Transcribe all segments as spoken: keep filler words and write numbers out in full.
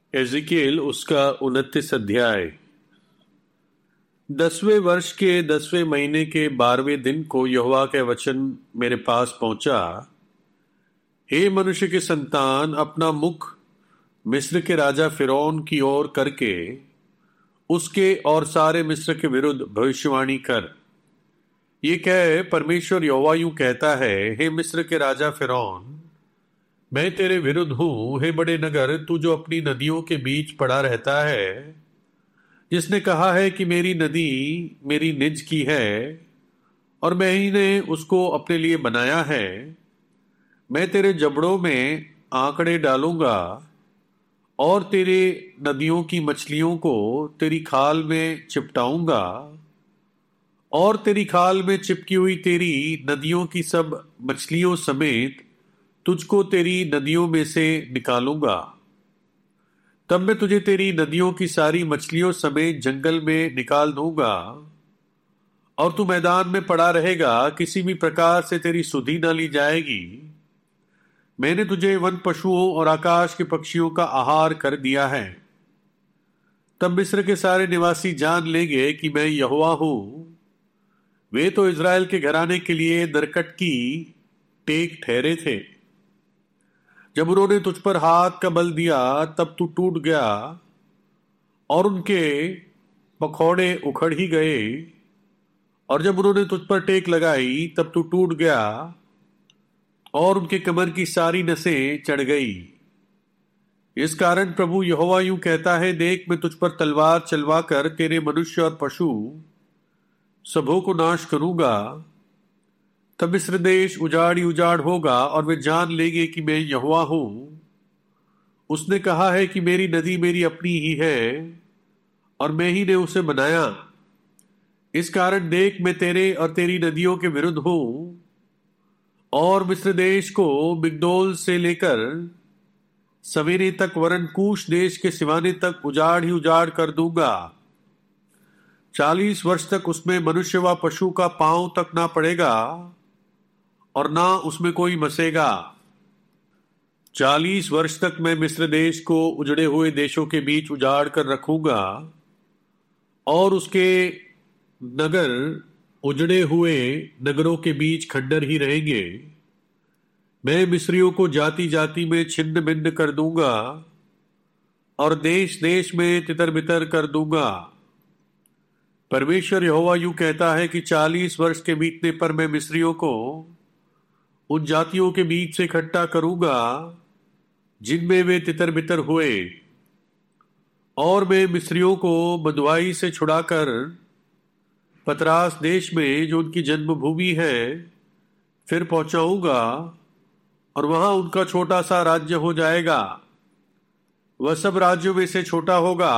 Ezekiel उसका उनतीस अध्याय। दसवें वर्ष के दसवें महीने के बारहवें दिन को यहोवा का वचन मेरे पास पहुंचा। हे मनुष्य के संतान, अपना मुख मिस्र के राजा फिरौन की ओर करके उसके और सारे मिस्र के विरुद्ध भविष्यवाणी कर। ये कह, परमेश्वर यहोवा यूं कहता है, हे मिस्र के राजा फिरौन, मैं तेरे विरुद्ध हूं। हे बड़े नगर, तू जो अपनी नदियों के बीच पड़ा रहता है, जिसने कहा है कि मेरी नदी मेरी निज की है और मैं ही ने उसको अपने लिए बनाया है, मैं तेरे जबड़ों में आंकड़े डालूंगा और तेरे नदियों की मछलियों को तेरी खाल में चिपटाऊंगा और तेरी खाल में चिपकी हुई तेरी नदियों की सब मछलियों समेत तुझको तेरी नदियों में से निकालूंगा। तब मैं तुझे तेरी नदियों की सारी मछलियों समेत जंगल में निकाल दूंगा और तू मैदान में पड़ा रहेगा, किसी भी प्रकार से तेरी सुधि न ली जाएगी। मैंने तुझे वन पशुओं और आकाश के पक्षियों का आहार कर दिया है। तब मिस्र के सारे निवासी जान लेंगे कि मैं यहोवा हूं। वे तो इज़राइल के घराने के लिए दरकट की टेक ठहरे थे। जब उन्होंने तुझ पर हाथ का बल दिया तब तू टूट गया और उनके पखौड़े उखड़ ही गए, और जब उन्होंने तुझ पर टेक लगाई तब तू टूट गया और उनके कमर की सारी नसें चढ़ गई। इस कारण प्रभु यहोवा यूं कहता है, देख, मैं तुझ पर तलवार चलवा कर तेरे मनुष्य और पशु सबों को नाश करूंगा। तब मिस्र देश उजाड़ ही उजाड़ होगा और वे जान लेंगे कि मैं यहोवा हूं। उसने कहा है कि मेरी नदी मेरी अपनी ही है और मैं ही ने उसे बनाया। इस कारण देख, मैं तेरे और तेरी नदियों के विरुद्ध हूं और मिस्र देश को मिग्दोल से लेकर सवेरे तक वरन कूश देश के सिवाने तक उजाड़ ही उजाड़ कर दूंगा। चालीस वर्ष तक उसमें मनुष्य व पशु का पांव तक ना पड़ेगा और ना उसमें कोई बसेगा। चालीस वर्ष तक मैं मिस्र देश को उजड़े हुए देशों के बीच उजाड़ कर रखूंगा और उसके नगर उजड़े हुए नगरों के बीच खंडर ही रहेंगे। मैं मिस्रियों को जाति जाति में छिन्न भिन्न कर दूंगा और देश देश में तितर बितर कर दूंगा। परमेश्वर यहोवा यूं कहता है कि चालीस वर्ष के बीतने पर मैं मिस्रियों को उन जातियों के बीच से इकट्ठा करूंगा जिनमें वे तितर बितर हुए, और मैं मिस्रियों को बंधुआई से छुड़ाकर पतरास देश में, जो उनकी जन्मभूमि है, फिर पहुंचाऊंगा और वहां उनका छोटा सा राज्य हो जाएगा। वह सब राज्यों में से छोटा होगा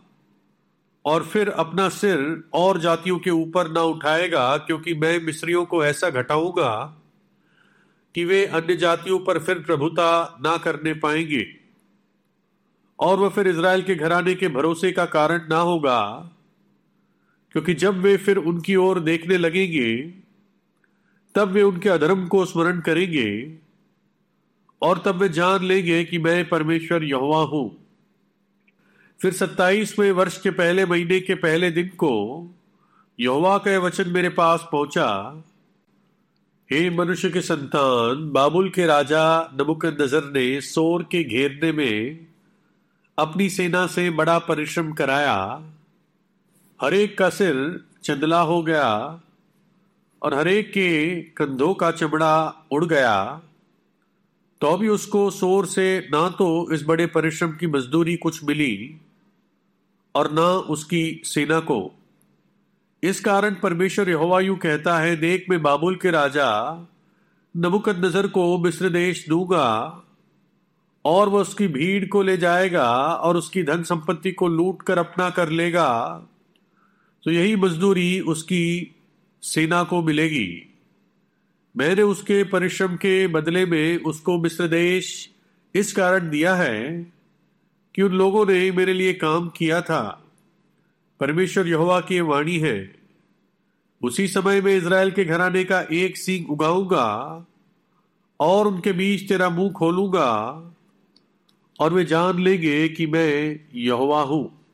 और फिर अपना सिर और जातियों के ऊपर ना उठाएगा, क्योंकि मैं मिस्रियों को ऐसा घटाऊंगा कि वे अन्य जातियों पर फिर प्रभुता ना करने पाएंगे और वह फिर इज़राइल के घराने के भरोसे का कारण ना होगा, क्योंकि जब वे फिर उनकी ओर देखने लगेंगे तब वे उनके अधर्म को स्मरण करेंगे और तब वे जान लेंगे कि मैं परमेश्वर यहोवा हूं। फिर सत्ताईसवें वर्ष के पहले महीने के पहले दिन को यहोवा का वचन मेरे पास पहुंचा। हे मनुष्य के संतान, बाबुल के राजा नबूकदनेस्सर ने सोर के घेरने में अपनी सेना से बड़ा परिश्रम कराया। हरेक का सिर चंदला हो गया और हरेक के कंधों का चमड़ा उड़ गया। तो भी उसको सोर से ना तो इस बड़े परिश्रम की मजदूरी कुछ मिली और ना उसकी सेना को। इस कारण परमेश्वर यहोवा यूं कहता है, देख, मैं बाबुल के राजा नबूकदनेस्सर को मिस्र देश दूंगा और वह उसकी भीड़ को ले जाएगा और उसकी धन संपत्ति को लूट कर अपना कर लेगा। तो यही मजदूरी उसकी सेना को मिलेगी। मैंने उसके परिश्रम के बदले में उसको मिस्र देश इस कारण दिया है कि उन लोगों ने मेरे लिए काम किया था। परमेश्वर यहोवा की वाणी है, उसी समय में इज़राइल के घराने का एक सींग उगाऊंगा और उनके बीच तेरा मुंह खोलूंगा और वे जान लेंगे कि मैं यहोवा हूं।